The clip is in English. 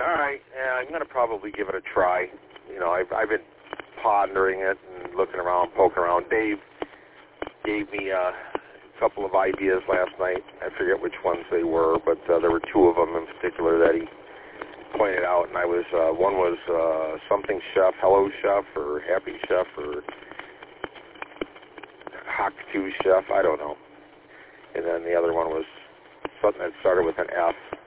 All right, yeah, I'm going to probably give it a try. You know, I've been pondering it and looking around, poking around. Dave gave me a couple of ideas last night. I forget which ones they were, but there were two of them in particular that he pointed out, and one was something chef, hello chef, or happy chef, or hak to chef, I don't know. And then the other one was something that started with an F.